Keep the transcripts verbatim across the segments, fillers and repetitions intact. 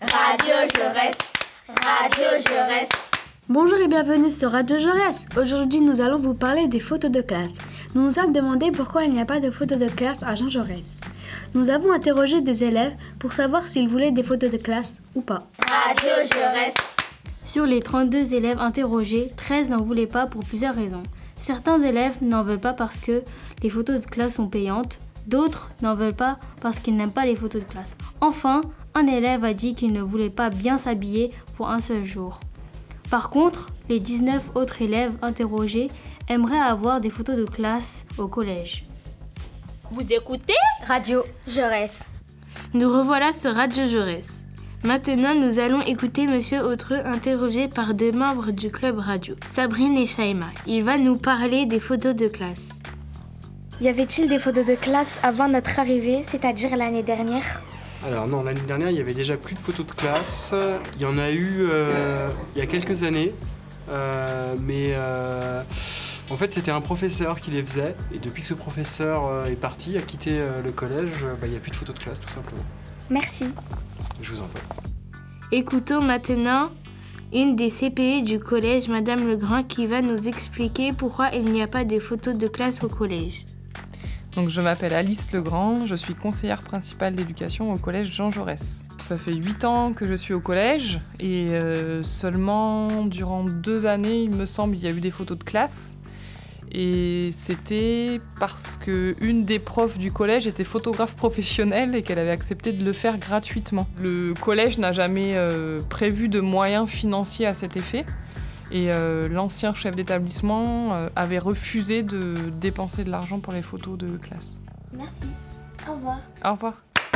Radio Jaurès, Radio Jaurès. Bonjour et bienvenue sur Radio Jaurès. Aujourd'hui, nous allons vous parler des photos de classe. Nous nous sommes demandé pourquoi il n'y a pas de photos de classe à Jean Jaurès. Nous avons interrogé des élèves pour savoir s'ils voulaient des photos de classe ou pas. Radio Jaurès. Sur les trente-deux élèves interrogés, treize n'en voulaient pas pour plusieurs raisons. Certains élèves n'en veulent pas parce que les photos de classe sont payantes. D'autres n'en veulent pas parce qu'ils n'aiment pas les photos de classe. Enfin, un élève a dit qu'il ne voulait pas bien s'habiller pour un seul jour. Par contre, les dix-neuf autres élèves interrogés aimeraient avoir des photos de classe au collège. Vous écoutez Radio Jaurès. Nous revoilà sur Radio Jaurès. Maintenant, nous allons écouter Monsieur Autreux interrogé par deux membres du club radio, Sabrine et Shaima. Il va nous parler des photos de classe. Y avait-il des photos de classe avant notre arrivée, c'est-à-dire l'année dernière ? Alors non, l'année dernière, il y avait déjà plus de photos de classe. Il y en a eu euh, il y a quelques années, euh, mais euh, en fait, c'était un professeur qui les faisait. Et depuis que ce professeur euh, est parti, a quitté euh, le collège, euh, bah, il n'y a plus de photos de classe, tout simplement. Merci. Je vous en prie. Écoutons maintenant une des C P E du collège, Madame Legrand, qui va nous expliquer pourquoi il n'y a pas de photos de classe au collège. Donc, je m'appelle Alice Legrand, je suis conseillère principale d'éducation au collège Jean Jaurès. Ça fait huit ans que je suis au collège et euh, seulement durant deux années, il me semble, il y a eu des photos de classe. Et c'était parce qu'une des profs du collège était photographe professionnelle et qu'elle avait accepté de le faire gratuitement. Le collège n'a jamais euh, prévu de moyens financiers à cet effet. Et euh, l'ancien chef d'établissement euh, avait refusé de dépenser de l'argent pour les photos de classe. Merci. Au revoir. Au revoir.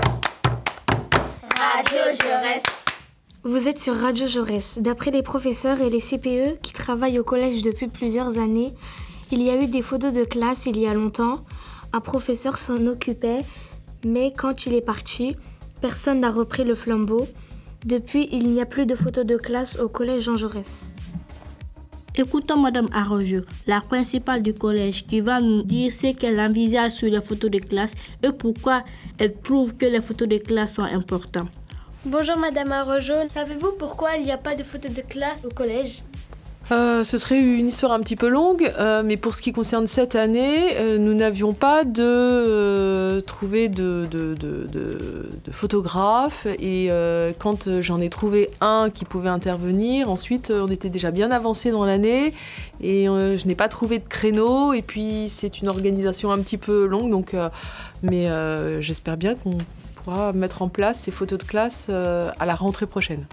Radio Jaurès. Vous êtes sur Radio Jaurès. D'après les professeurs et les C P E qui travaillent au collège depuis plusieurs années, il y a eu des photos de classe il y a longtemps. Un professeur s'en occupait, mais quand il est parti, personne n'a repris le flambeau. Depuis, il n'y a plus de photos de classe au collège Jean Jaurès. Écoutons Madame Arrojo, la principale du collège, qui va nous dire ce qu'elle envisage sur les photos de classe et pourquoi elle trouve que les photos de classe sont importantes. Bonjour Madame Arrojo, savez-vous pourquoi il n'y a pas de photos de classe au collège ? Euh, ce serait une histoire un petit peu longue, euh, mais pour ce qui concerne cette année, euh, nous n'avions pas de euh, trouvé de, de, de, de, de photographe et euh, quand j'en ai trouvé un qui pouvait intervenir, ensuite on était déjà bien avancé dans l'année et euh, je n'ai pas trouvé de créneau et puis c'est une organisation un petit peu longue, donc, euh, mais euh, j'espère bien qu'on pourra mettre en place ces photos de classe euh, à la rentrée prochaine.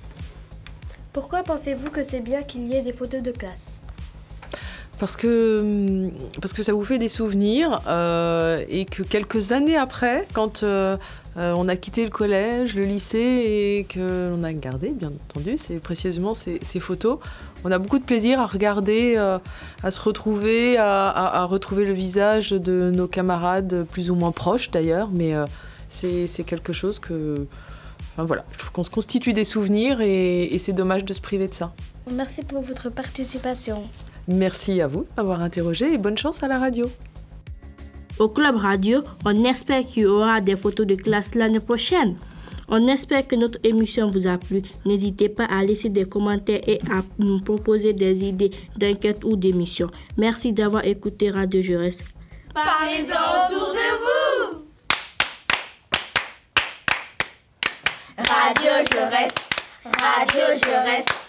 Pourquoi pensez-vous que c'est bien qu'il y ait des photos de classe ? Parce que, parce que ça vous fait des souvenirs euh, et que quelques années après, quand euh, euh, on a quitté le collège, le lycée et qu'on a gardé, bien entendu, c'est précisément ces, ces photos, on a beaucoup de plaisir à regarder, euh, à se retrouver, à, à, à retrouver le visage de nos camarades plus ou moins proches d'ailleurs, mais euh, c'est, c'est quelque chose que... Enfin, voilà, je trouve qu'on se constitue des souvenirs et, et c'est dommage de se priver de ça. Merci pour votre participation. Merci à vous d'avoir interrogé et bonne chance à la radio. Au club radio, on espère qu'il y aura des photos de classe l'année prochaine. On espère que notre émission vous a plu. N'hésitez pas à laisser des commentaires et à nous proposer des idées d'enquête ou d'émissions. Merci d'avoir écouté Radio Jaurès. Parlez-en autour de vous. Radio Jaurès, Radio Jaurès.